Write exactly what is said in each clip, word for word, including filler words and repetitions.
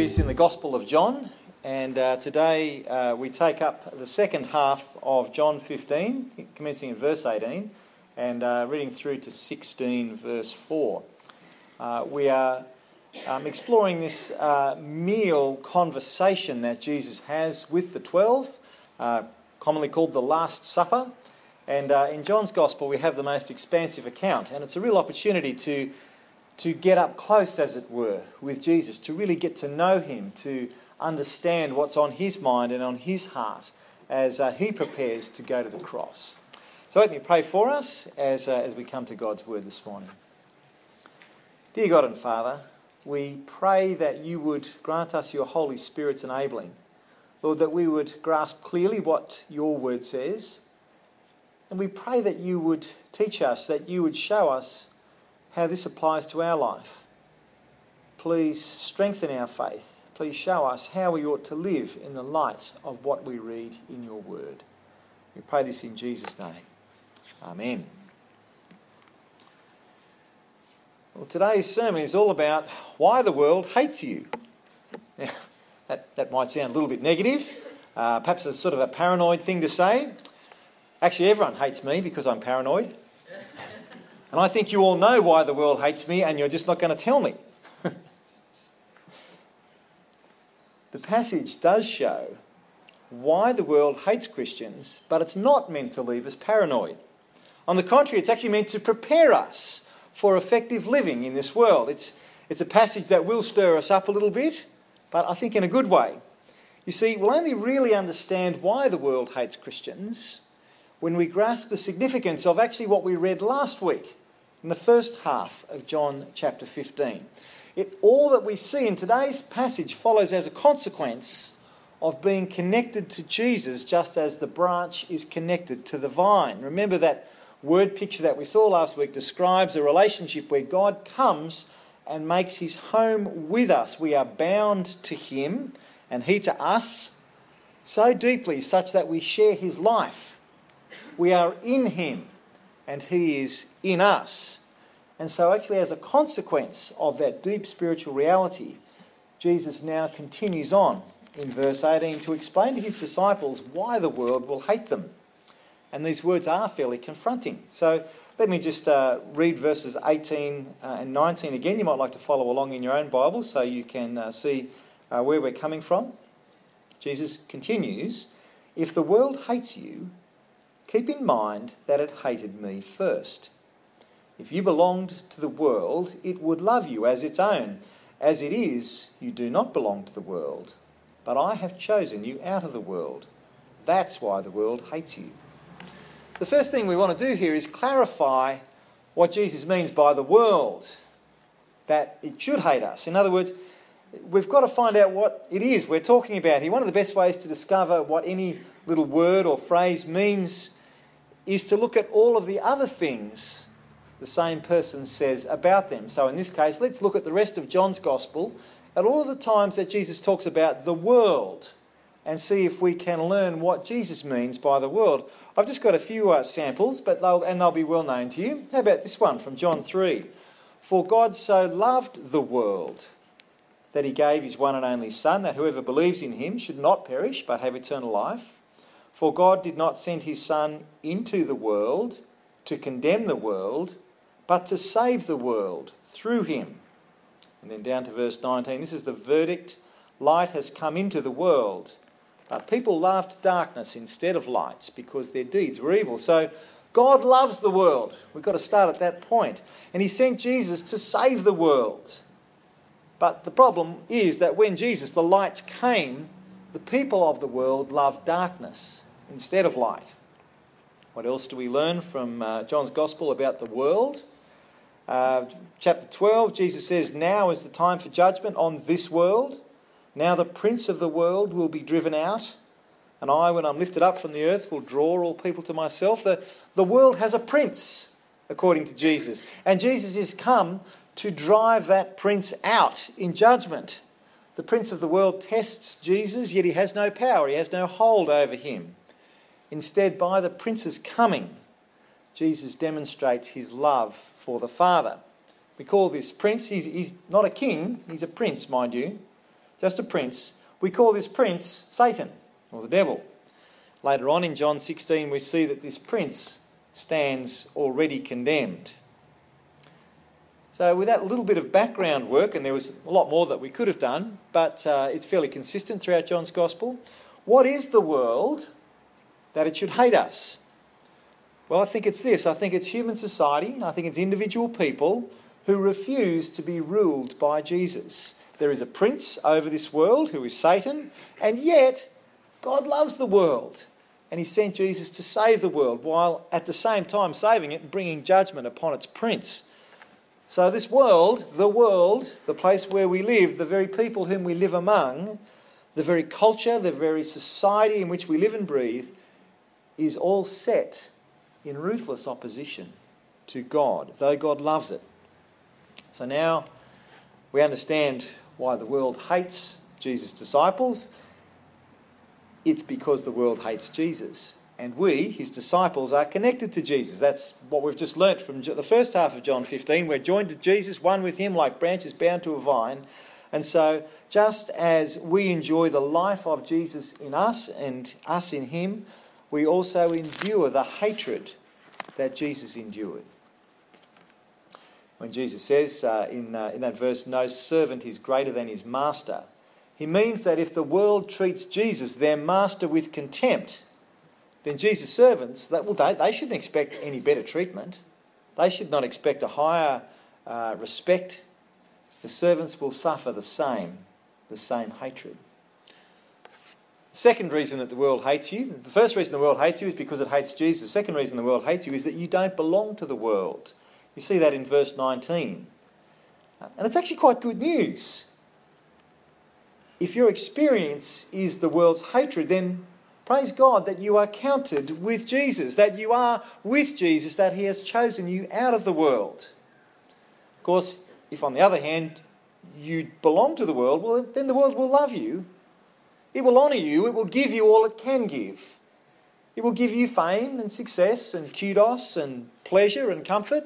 series in the Gospel of John, and uh, today uh, we take up the second half of John fifteen, commencing in verse eighteen, and uh, reading through to sixteen, verse four. Uh, we are um, exploring this uh, meal conversation that Jesus has with the twelve, uh, commonly called the Last Supper. And uh, in John's Gospel we have the most expansive account, and it's a real opportunity to to get up close, as it were, with Jesus, to really get to know him, to understand what's on his mind and on his heart as uh, he prepares to go to the cross. So let me pray for us as, uh, as we come to God's word this morning. Dear God and Father, we pray that you would grant us your Holy Spirit's enabling. Lord, that we would grasp clearly what your word says, and we pray that you would teach us, that you would show us how this applies to our life. Please strengthen our faith. Please show us how we ought to live in the light of what we read in your word. We pray this in Jesus' name. Amen. Well, today's sermon is all about why the world hates you. Now, that, that might sound a little bit negative. Uh, perhaps it's sort of a paranoid thing to say. Actually, everyone hates me because I'm paranoid. And I think you all know why the world hates me, and you're just not going to tell me. The passage does show why the world hates Christians, but it's not meant to leave us paranoid. On the contrary, it's actually meant to prepare us for effective living in this world. It's, it's a passage that will stir us up a little bit, but I think in a good way. You see, we'll only really understand why the world hates Christians when we grasp the significance of actually what we read last week in the first half of John chapter fifteen. It, all that we see in today's passage follows as a consequence of being connected to Jesus, just as the branch is connected to the vine. Remember that word picture that we saw last week describes a relationship where God comes and makes his home with us. We are bound to him and he to us so deeply such that we share his life. We are in him and he is in us. And so actually as a consequence of that deep spiritual reality, Jesus now continues on in verse eighteen to explain to his disciples why the world will hate them. And these words are fairly confronting. So let me just uh, read verses eighteen uh, and nineteen again. You might like to follow along in your own Bible so you can uh, see uh, where we're coming from. Jesus continues, "If the world hates you, keep in mind that it hated me first. If you belonged to the world, it would love you as its own. As it is, you do not belong to the world, but I have chosen you out of the world. That's why the world hates you." The first thing we want to do here is clarify what Jesus means by the world, that it should hate us. In other words, we've got to find out what it is we're talking about here. One of the best ways to discover what any little word or phrase means is to look at all of the other things the same person says about them. So in this case, let's look at the rest of John's Gospel at all of the times that Jesus talks about the world and see if we can learn what Jesus means by the world. I've just got a few uh, samples, but they'll, and they'll be well known to you. How about this one from John three? "For God so loved the world that he gave his one and only Son, that whoever believes in him should not perish but have eternal life. For God did not send his Son into the world to condemn the world, but to save the world through him." And then down to verse nineteen, "This is the verdict. Light has come into the world, but people loved darkness instead of light because their deeds were evil." So God loves the world. We've got to start at that point. And he sent Jesus to save the world. But the problem is that when Jesus, the light, came, the people of the world loved darkness instead of light. What else do we learn from uh, John's Gospel about the world? Uh, chapter twelve, Jesus says, "Now is the time for judgment on this world. Now the prince of the world will be driven out, and I, when I'm lifted up from the earth, will draw all people to myself." The, the world has a prince, according to Jesus. And Jesus is come to drive that prince out in judgment. The prince of the world tests Jesus, yet he has no power. He has no hold over him. Instead, by the prince's coming, Jesus demonstrates his love for the Father. We call this prince. He's, he's not a king, he's a prince, mind you. just a prince, we call this prince Satan, or the devil. Later on in John sixteen, we see that this prince stands already condemned. So with that little bit of background work, and there was a lot more that we could have done, but uh, it's fairly consistent throughout John's Gospel. What is the world that it should hate us? Well, I think it's this. I think it's human society. I think it's individual people who refuse to be ruled by Jesus. There is a prince over this world who is Satan, and yet God loves the world. And he sent Jesus to save the world, while at the same time saving it and bringing judgment upon its prince. So this world, the world, the place where we live, the very people whom we live among, the very culture, the very society in which we live and breathe, is all set in ruthless opposition to God, though God loves it. So now we understand why the world hates Jesus' disciples. It's because the world hates Jesus. And we, his disciples, are connected to Jesus. That's what we've just learnt from the first half of John fifteen. We're joined to Jesus, one with him, like branches bound to a vine. And so, just as we enjoy the life of Jesus in us and us in him, we also endure the hatred that Jesus endured. When Jesus says uh, in, uh, in that verse, no servant is greater than his master, he means that if the world treats Jesus, their master, with contempt, then Jesus' servants, that, well, they, they shouldn't expect any better treatment. They should not expect a higher uh, respect. The servants will suffer the same, the same hatred. The second reason that the world hates you, the first reason the world hates you is because it hates Jesus. The second reason the world hates you is that you don't belong to the world. You see that in verse nineteen. And it's actually quite good news. If your experience is the world's hatred, then praise God that you are counted with Jesus, that you are with Jesus, that he has chosen you out of the world. Of course, if on the other hand you belong to the world, well, then the world will love you. It will honour you. It will give you all it can give. It will give you fame and success and kudos and pleasure and comfort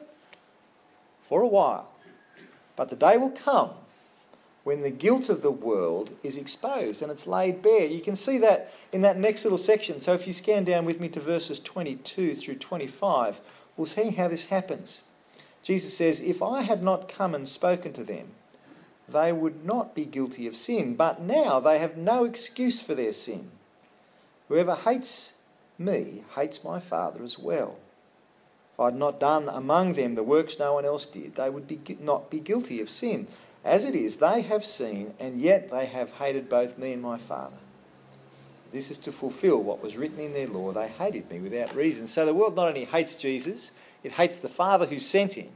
for a while. But the day will come when the guilt of the world is exposed and it's laid bare. You can see that in that next little section. So if you scan down with me to verses twenty-two through twenty-five, we'll see how this happens. Jesus says, if I had not come and spoken to them, they would not be guilty of sin, but now they have no excuse for their sin. Whoever hates me hates my Father as well. If I had not done among them the works no one else did, they would be, not be guilty of sin. As it is, they have seen, and yet they have hated both me and my Father. This is to fulfill what was written in their law. They hated me without reason. So the world not only hates Jesus, it hates the Father who sent him.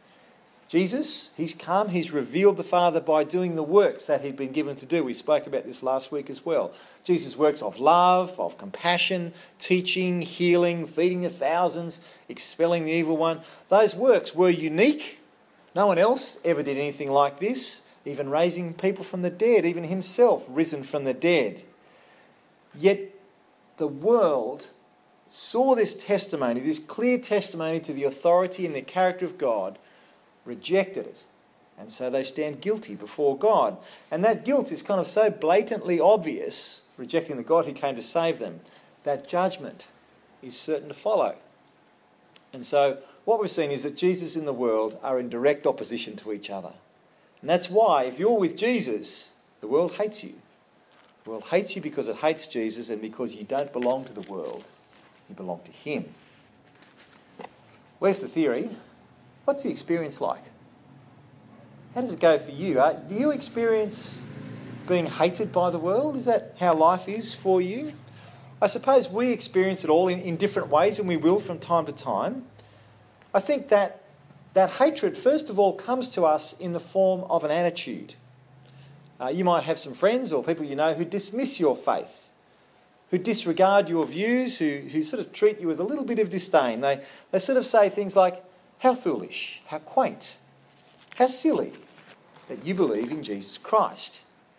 Jesus, he's come, he's revealed the Father by doing the works that he'd been given to do. We spoke about this last week as well. Jesus' works of love, of compassion, teaching, healing, feeding the thousands, expelling the evil one. Those works were unique. No one else ever did anything like this, even raising people from the dead, even himself risen from the dead. Yet the world saw this testimony, this clear testimony to the authority and the character of God, rejected it. And so they stand guilty before God. And that guilt is kind of so blatantly obvious, rejecting the God who came to save them, that judgment is certain to follow. And so what we've seen is that Jesus and the world are in direct opposition to each other. And that's why, if you're with Jesus, the world hates you. The world hates you because it hates Jesus and because you don't belong to the world. You belong to him. Where's the theory? What's the experience like? How does it go for you? Uh, do you experience being hated by the world? Is that how life is for you? I suppose we experience it all in, in different ways, and we will from time to time. I think that that hatred, first of all, comes to us in the form of an attitude. Uh, you might have some friends or people you know who dismiss your faith, who disregard your views, who, who sort of treat you with a little bit of disdain. They, they sort of say things like, how foolish, how quaint, how silly that you believe in Jesus Christ.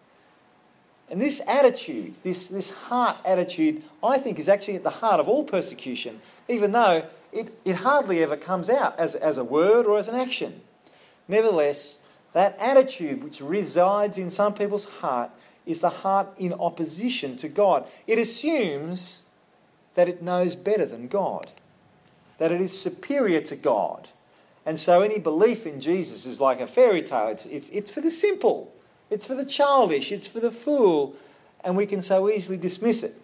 And this attitude, this, this heart attitude, I think is actually at the heart of all persecution, even though it, it hardly ever comes out as, as a word or as an action. Nevertheless, that attitude which resides in some people's heart is the heart in opposition to God. It assumes that it knows better than God, that it is superior to God. And so any belief in Jesus is like a fairy tale. It's, it's, it's for the simple, it's for the childish, it's for the fool, and we can so easily dismiss it.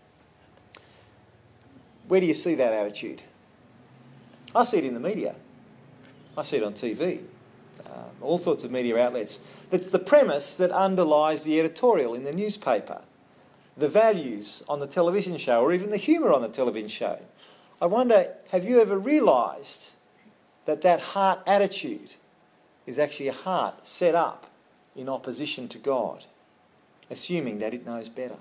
Where do you see that attitude? I see it in the media. I see it on T V, uh, all sorts of media outlets. That's the premise that underlies the editorial in the newspaper, the values on the television show, or even the humour on the television show. I wonder, have you ever realised that that heart attitude is actually a heart set up in opposition to God, assuming that it knows better?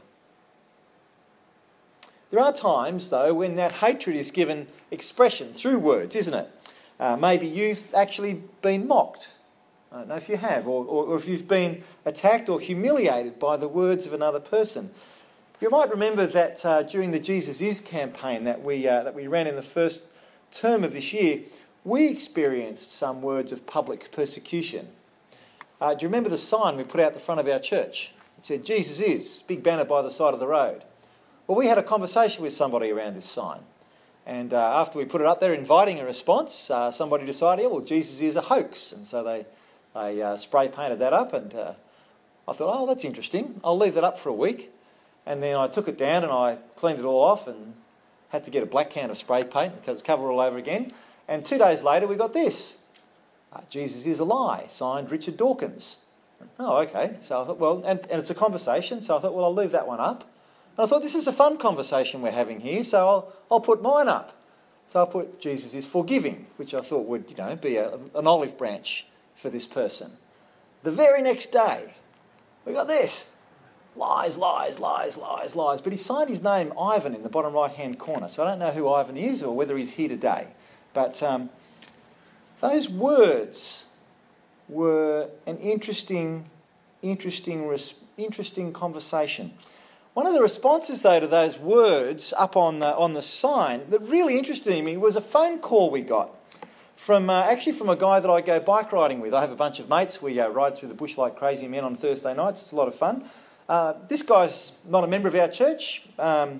There are times, though, when that hatred is given expression through words, isn't it? Uh, maybe you've actually been mocked. I don't know if you have, or, or, or if you've been attacked or humiliated by the words of another person. You might remember that uh, during the Jesus Is campaign that we uh, that we ran in the first term of this year, we experienced some words of public persecution. Uh, do you remember the sign we put out the front of our church? It said, "Jesus is," big banner by the side of the road. Well, we had a conversation with somebody around this sign. And uh, after we put it up there inviting a response, uh, somebody decided, yeah, well, Jesus is a hoax. And so they, they uh, spray painted that up. And uh, I thought, oh, that's interesting. I'll leave that up for a week. And then I took it down and I cleaned it all off and had to get a black can of spray paint because it's covered all over again. And two days later, we got this. Uh, Jesus is a lie, signed Richard Dawkins. Oh, okay. So I thought, well, and, and it's a conversation. So I thought, well, I'll leave that one up. And I thought, this is a fun conversation we're having here, so I'll, I'll put mine up. So I put, Jesus is forgiving, which I thought would, you know, be a, an olive branch for this person. The very next day, we got this. Lies, lies, lies, lies, lies. But he signed his name Ivan in the bottom right-hand corner, so I don't know who Ivan is or whether he's here today. But um, those words were an interesting, interesting, interesting conversation. One of the responses, though, to those words up on the, on the sign that really interested me was a phone call we got from uh, actually from a guy that I go bike riding with. I have a bunch of mates. We uh, ride through the bush like crazy men on Thursday nights. It's a lot of fun. Uh, this guy's not a member of our church. Um,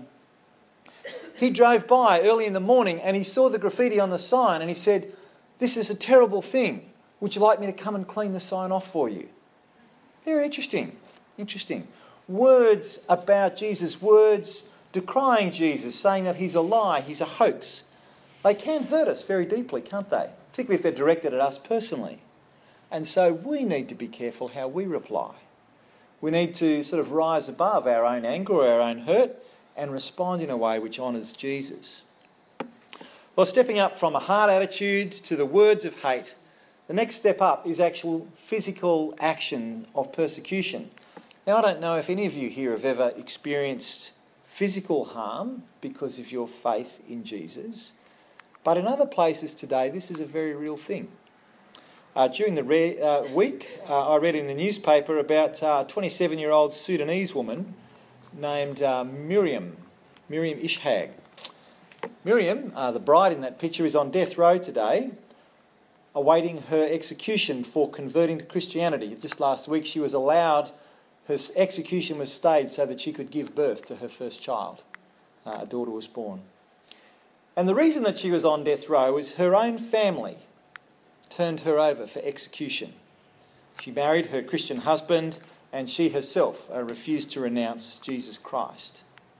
he drove by early in the morning and he saw the graffiti on the sign and he said, "This is a terrible thing. Would you like me to come and clean the sign off for you?" Very interesting. Interesting. Words about Jesus, words decrying Jesus, saying that he's a lie, he's a hoax. They can hurt us very deeply, can't they? Particularly if they're directed at us personally. And so we need to be careful how we reply. We need to sort of rise above our own anger or our own hurt and respond in a way which honours Jesus. Well, stepping up from a hard attitude to the words of hate, the next step up is actual physical action of persecution. Now, I don't know if any of you here have ever experienced physical harm because of your faith in Jesus, but in other places today, this is a very real thing. Uh, during the re- uh, week, uh, I read in the newspaper about uh, a twenty-seven-year-old Sudanese woman named uh, Miriam, Miriam Ishag. Miriam, uh, the bride in that picture, is on death row today, awaiting her execution for converting to Christianity. Just last week, she was allowed... Her execution was stayed so that she could give birth to her first child. Uh, a daughter was born. And the reason that she was on death row is her own family turned her over for execution. She married her Christian husband and she herself uh, refused to renounce Jesus Christ.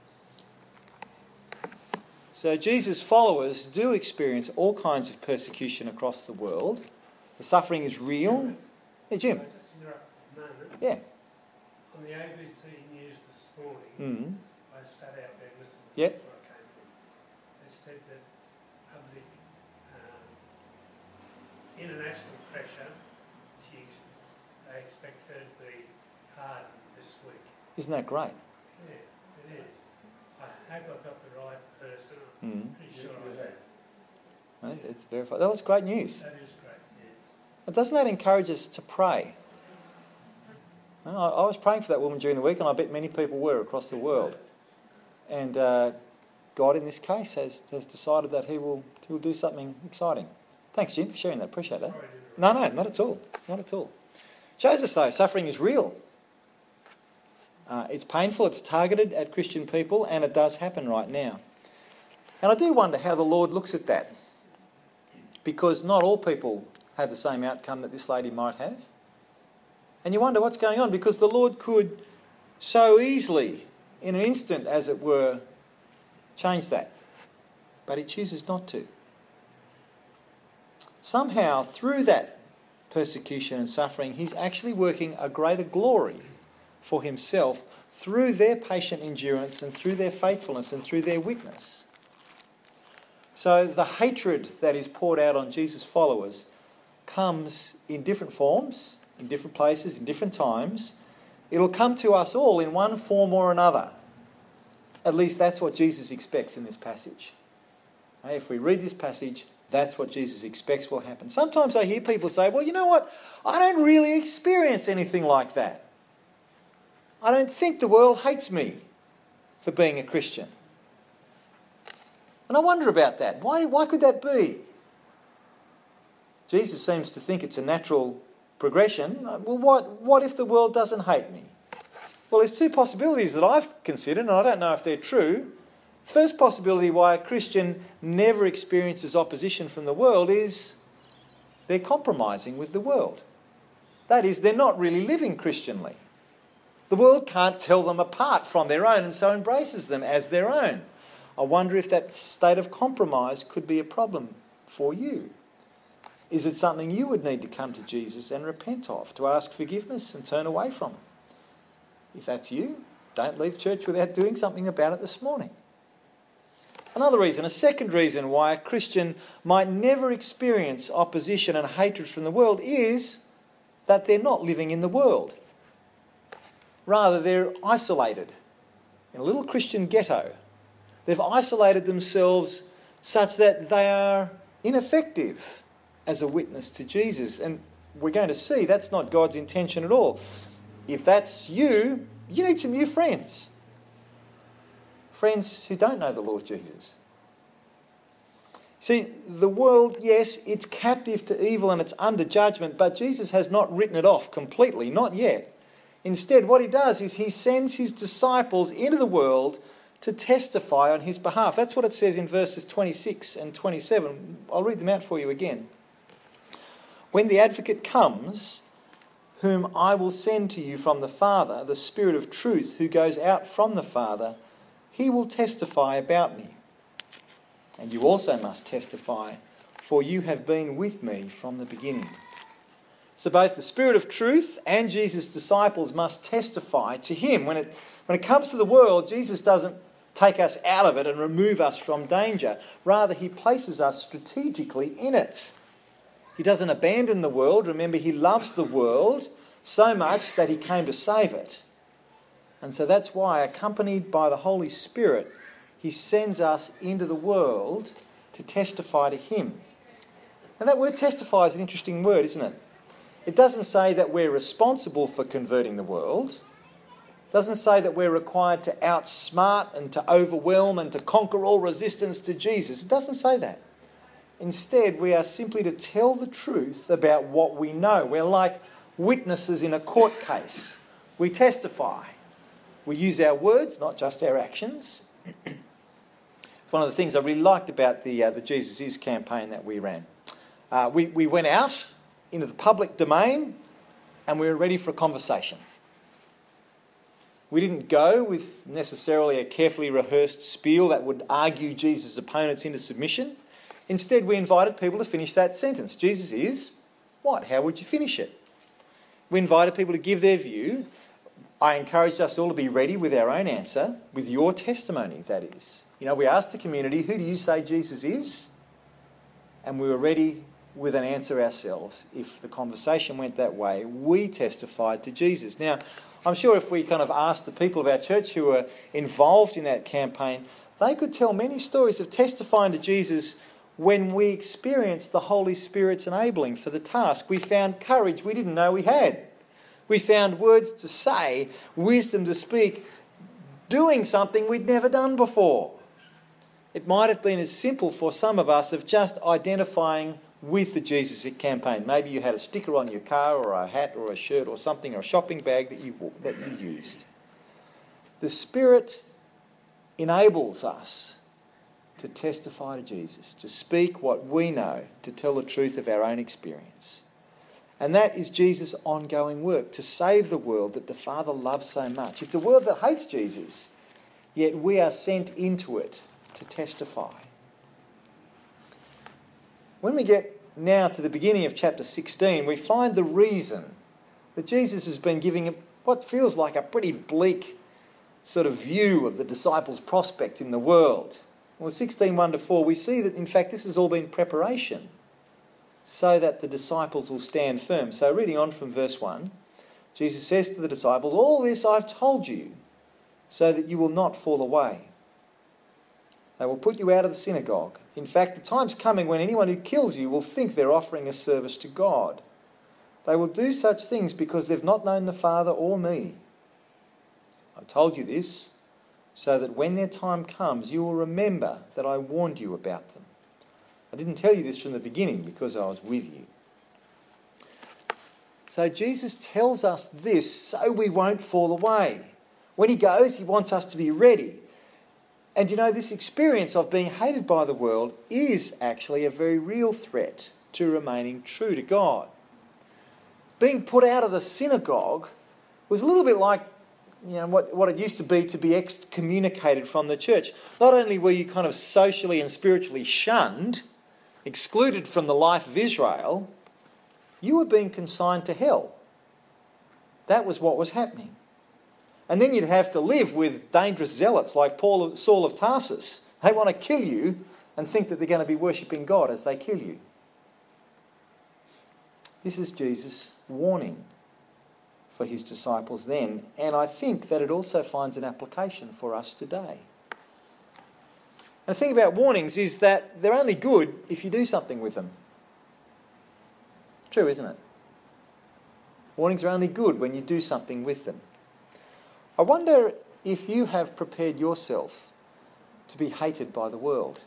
So Jesus' followers do experience all kinds of persecution across the world. The suffering is real. Hey, Jim. Yeah. On the A B C News this morning, Mm-hmm. I sat out there listening to Yep. where I came from. They said that public um, international pressure, she ex- they expect her to be pardoned this week. Isn't that great? Yeah, it is. I hope I've got the right person. I'm Mm-hmm. pretty sure I have. Right, it's verified. That was great news. That is great, yeah. But doesn't that encourage us to pray? I I was praying for that woman during the week, and I bet many people were across the world. And uh, God, in this case, has, has decided that He will He will do something exciting. Thanks, Jim, for sharing that. Appreciate that. No, no, not at all. Not at all. Shows us, though, suffering is real. Uh, it's painful, it's targeted at Christian people, and it does happen right now. And I do wonder how the Lord looks at that, because not all people have the same outcome that this lady might have. And you wonder what's going on, because the Lord could so easily, in an instant, as it were, change that. But he chooses not to. Somehow, through that persecution and suffering, he's actually working a greater glory for himself through their patient endurance and through their faithfulness and through their witness. So the hatred that is poured out on Jesus' followers comes in different forms, in different places, in different times. It'll come to us all in one form or another. At least that's what Jesus expects in this passage. If we read this passage, that's what Jesus expects will happen. Sometimes I hear people say, well, you know what? I don't really experience anything like that. I don't think the world hates me for being a Christian. And I wonder about that. Why, why could that be? Jesus seems to think it's a natural progression. Well, what, what if the world doesn't hate me? Well, there's two possibilities that I've considered, and I don't know if they're true. First possibility why a Christian never experiences opposition from the world is they're compromising with the world. That is, they're not really living Christianly. The world can't tell them apart from their own and so embraces them as their own. I wonder if that state of compromise could be a problem for you. Is it something you would need to come to Jesus and repent of, to ask forgiveness and turn away from it? If that's you, don't leave church without doing something about it this morning. Another reason, a second reason why a Christian might never experience opposition and hatred from the world is that they're not living in the world. Rather, they're isolated in a little Christian ghetto. They've isolated themselves such that they are ineffective as a witness to Jesus. And we're going to see that's not God's intention at all. If that's you, you need some new friends. Friends who don't know the Lord Jesus. See, the world, yes, it's captive to evil and it's under judgment, but Jesus has not written it off completely, not yet. Instead, what he does is he sends his disciples into the world to testify on his behalf. That's what it says in verses twenty-six and twenty-seven. I'll read them out for you again. When the advocate comes, whom I will send to you from the Father, the Spirit of truth who goes out from the Father, he will testify about me. And you also must testify, for you have been with me from the beginning. So both the Spirit of truth and Jesus' disciples must testify to him. When it, when it comes to the world, Jesus doesn't take us out of it and remove us from danger. Rather, he places us strategically in it. He doesn't abandon the world. Remember, he loves the world so much that he came to save it. And so that's why, accompanied by the Holy Spirit, he sends us into the world to testify to him. Now that word testify is an interesting word, isn't it? It doesn't say that we're responsible for converting the world. It doesn't say that we're required to outsmart and to overwhelm and to conquer all resistance to Jesus. It doesn't say that. Instead, we are simply to tell the truth about what we know. We're like witnesses in a court case. We testify. We use our words, not just our actions. It's one of the things I really liked about the uh, the Jesus Is campaign that we ran. Uh, we, we went out into the public domain and we were ready for a conversation. We didn't go with necessarily a carefully rehearsed spiel that would argue Jesus' opponents into submission. Instead, we invited people to finish that sentence. Jesus is what? How would you finish it? We invited people to give their view. I encouraged us all to be ready with our own answer, with your testimony, that is. You know, we asked the community, who do you say Jesus is? And we were ready with an answer ourselves. If the conversation went that way, we testified to Jesus. Now, I'm sure if we kind of asked the people of our church who were involved in that campaign, they could tell many stories of testifying to Jesus when we experienced the Holy Spirit's enabling for the task. We found courage we didn't know we had. We found words to say, wisdom to speak, doing something we'd never done before. It might have been as simple for some of us of just identifying with the Jesus It campaign. Maybe you had a sticker on your car or a hat or a shirt or something or a shopping bag that you that you used. The Spirit enables us to testify to Jesus, to speak what we know, to tell the truth of our own experience. And that is Jesus' ongoing work, to save the world that the Father loves so much. It's a world that hates Jesus, yet we are sent into it to testify. When we get now to the beginning of chapter sixteen, we find the reason that Jesus has been giving what feels like a pretty bleak sort of view of the disciples' prospect in the world. Well, sixteen one to four, we see that in fact this has all been preparation so that the disciples will stand firm. So reading on from verse one, Jesus says to the disciples, "All this I've told you so that you will not fall away. They will put you out of the synagogue. In fact, the time's coming when anyone who kills you will think they're offering a service to God. They will do such things because they've not known the Father or me. I've told you this so that when their time comes, you will remember that I warned you about them. I didn't tell you this from the beginning because I was with you." So Jesus tells us this so we won't fall away. When he goes, he wants us to be ready. And you know, this experience of being hated by the world is actually a very real threat to remaining true to God. Being put out of the synagogue was a little bit like you know, what, what it used to be to be excommunicated from the church. Not only were you kind of socially and spiritually shunned, excluded from the life of Israel, you were being consigned to hell. That was what was happening. And then you'd have to live with dangerous zealots like Paul, Saul of Tarsus. They want to kill you and think that they're going to be worshipping God as they kill you. This is Jesus' warning for his disciples then, and I think that it also finds an application for us today. And the thing about warnings is that they're only good if you do something with them. True, isn't it? Warnings are only good when you do something with them. I wonder if you have prepared yourself to be hated by the world.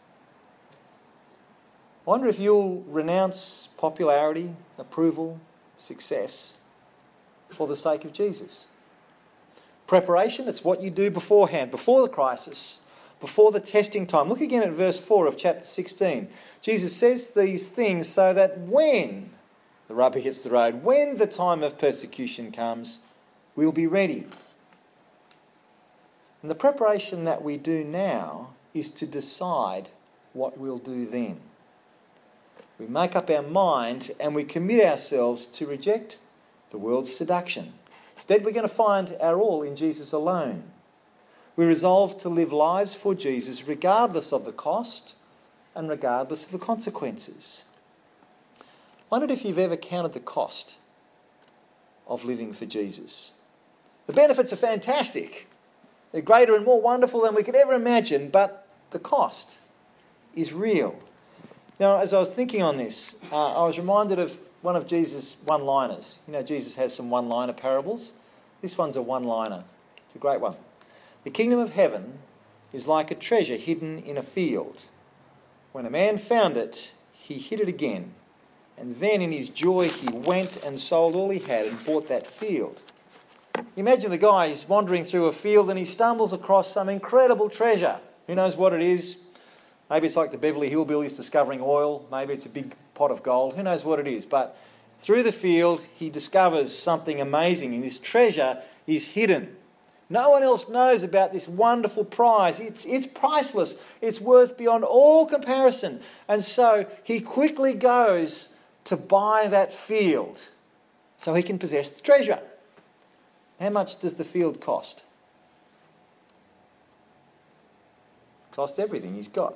I wonder if you'll renounce popularity, approval, success for the sake of Jesus. Preparation, it's what you do beforehand, before the crisis, before the testing time. Look again at verse four of chapter sixteen. Jesus says these things so that when the rubber hits the road, when the time of persecution comes, we'll be ready. And the preparation that we do now is to decide what we'll do then. We make up our mind and we commit ourselves to reject the world's seduction. Instead, we're going to find our all in Jesus alone. We resolve to live lives for Jesus regardless of the cost and regardless of the consequences. I wondered if you've ever counted the cost of living for Jesus. The benefits are fantastic. They're greater and more wonderful than we could ever imagine, but the cost is real. Now, as I was thinking on this, uh, I was reminded of one of Jesus' one-liners. You know, Jesus has some one-liner parables. This one's a one-liner. It's a great one. The kingdom of heaven is like a treasure hidden in a field. When a man found it, he hid it again. And then in his joy, he went and sold all he had and bought that field. Imagine the guy, he's wandering through a field and he stumbles across some incredible treasure. Who knows what it is? Maybe it's like the Beverly Hillbillies discovering oil. Maybe it's a big pot of gold. Who knows what it is? But through the field, he discovers something amazing. And this treasure is hidden. No one else knows about this wonderful prize. It's, it's priceless. It's worth beyond all comparison. And so he quickly goes to buy that field so he can possess the treasure. How much does the field cost? Cost everything he's got.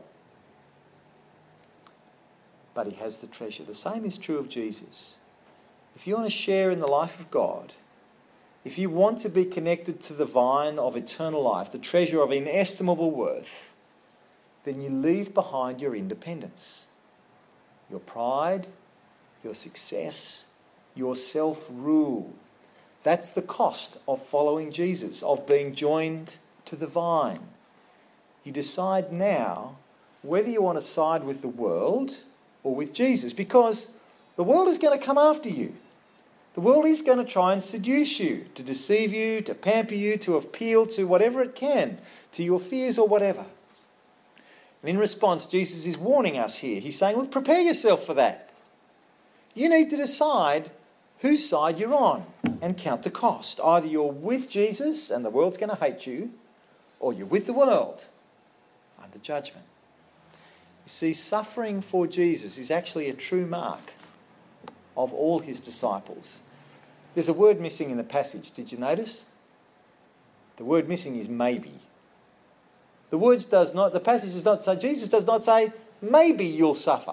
But he has the treasure. The same is true of Jesus. If you want to share in the life of God, if you want to be connected to the vine of eternal life, the treasure of inestimable worth, then you leave behind your independence, your pride, your success, your self-rule. That's the cost of following Jesus, of being joined to the vine. You decide now whether you want to side with the world or with Jesus, because the world is going to come after you. The world is going to try and seduce you, to deceive you, to pamper you, to appeal to whatever it can, to your fears or whatever. And in response, Jesus is warning us here. He's saying, look, prepare yourself for that. You need to decide whose side you're on and count the cost. Either you're with Jesus and the world's going to hate you, or you're with the world under judgment. You see, suffering for Jesus is actually a true mark of all his disciples. There's a word missing in the passage. Did you notice? The word missing is maybe. The words does not, the passage does not say, Jesus does not say, maybe you'll suffer.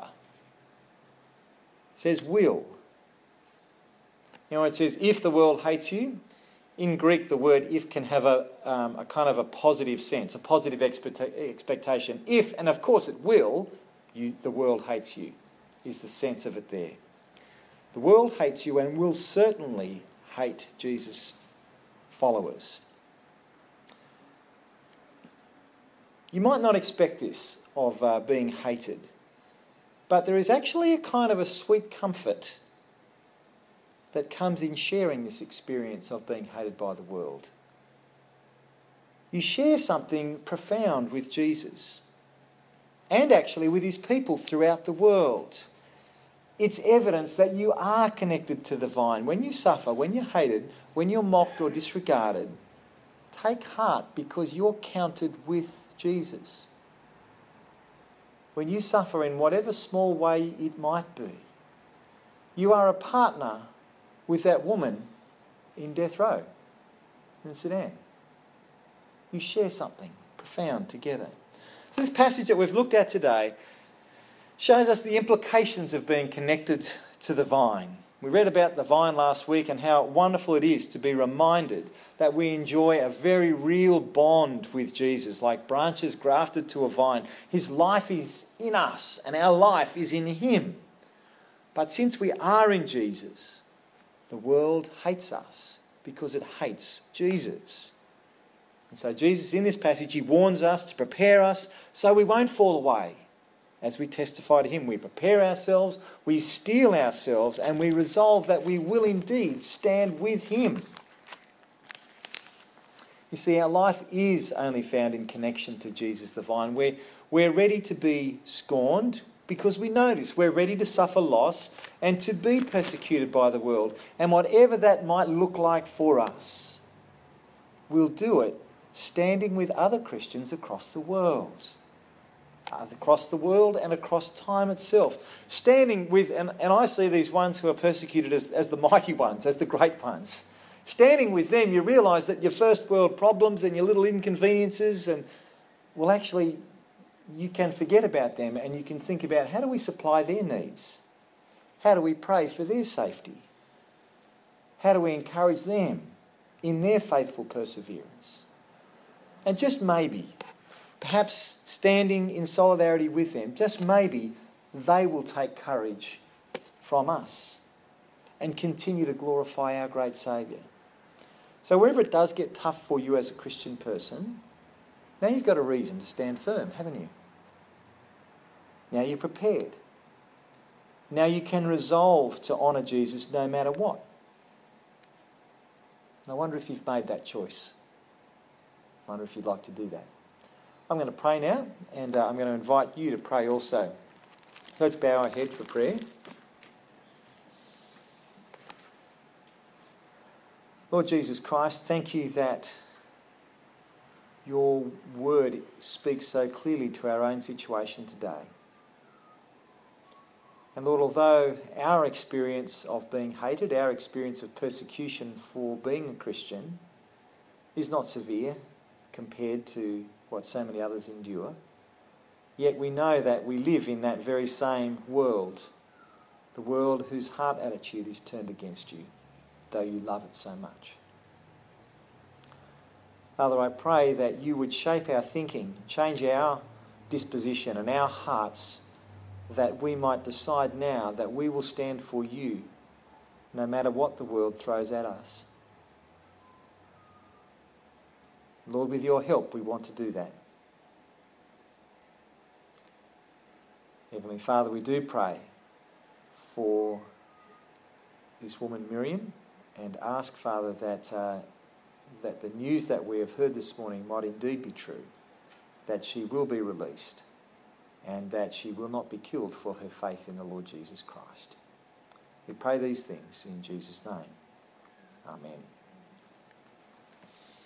It says will. You know, it says, if the world hates you. In Greek, the word if can have a, um, a kind of a positive sense, a positive expect- expectation. If, and of course it will, you, the world hates you, is the sense of it there. The world hates you and will certainly hate Jesus' followers. You might not expect this of uh, being hated, but there is actually a kind of a sweet comfort that comes in sharing this experience of being hated by the world. You share something profound with Jesus and actually with his people throughout the world. It's evidence that you are connected to the vine. When you suffer, when you're hated, when you're mocked or disregarded, take heart because you're counted with Jesus. When you suffer in whatever small way it might be, you are a partner with that woman in death row in Sudan. You share something profound together. So this passage that we've looked at today shows us the implications of being connected to the vine. We read about the vine last week and how wonderful it is to be reminded that we enjoy a very real bond with Jesus, like branches grafted to a vine. His life is in us and our life is in him. But since we are in Jesus, the world hates us because it hates Jesus. And so Jesus, in this passage, he warns us to prepare us so we won't fall away. As we testify to him, we prepare ourselves, we steel ourselves, and we resolve that we will indeed stand with him. You see, our life is only found in connection to Jesus the vine. We're, we're ready to be scorned because we know this. We're ready to suffer loss and to be persecuted by the world. And whatever that might look like for us, we'll do it standing with other Christians across the world. Across the world and across time itself. Standing with, and, and I see these ones who are persecuted as, as the mighty ones, as the great ones. Standing with them, you realise that your first world problems and your little inconveniences, and well, actually, you can forget about them and you can think about how do we supply their needs? How do we pray for their safety? How do we encourage them in their faithful perseverance? And just maybe, perhaps standing in solidarity with them, just maybe they will take courage from us and continue to glorify our great Saviour. So wherever it does get tough for you as a Christian person, now you've got a reason to stand firm, haven't you? Now you're prepared. Now you can resolve to honour Jesus no matter what. And I wonder if you've made that choice. I wonder if you'd like to do that. I'm going to pray now, and uh, I'm going to invite you to pray also. So let's bow our head for prayer. Lord Jesus Christ, thank you that your word speaks so clearly to our own situation today. And Lord, although our experience of being hated, our experience of persecution for being a Christian is not severe compared to what so many others endure, yet we know that we live in that very same world, the world whose heart attitude is turned against you, though you love it so much. Father, I pray that you would shape our thinking, change our disposition and our hearts, that we might decide now that we will stand for you no matter what the world throws at us. Lord, with your help, we want to do that. Heavenly Father, we do pray for this woman Miriam and ask, Father, that, uh, that the news that we have heard this morning might indeed be true, that she will be released and that she will not be killed for her faith in the Lord Jesus Christ. We pray these things in Jesus' name. Amen.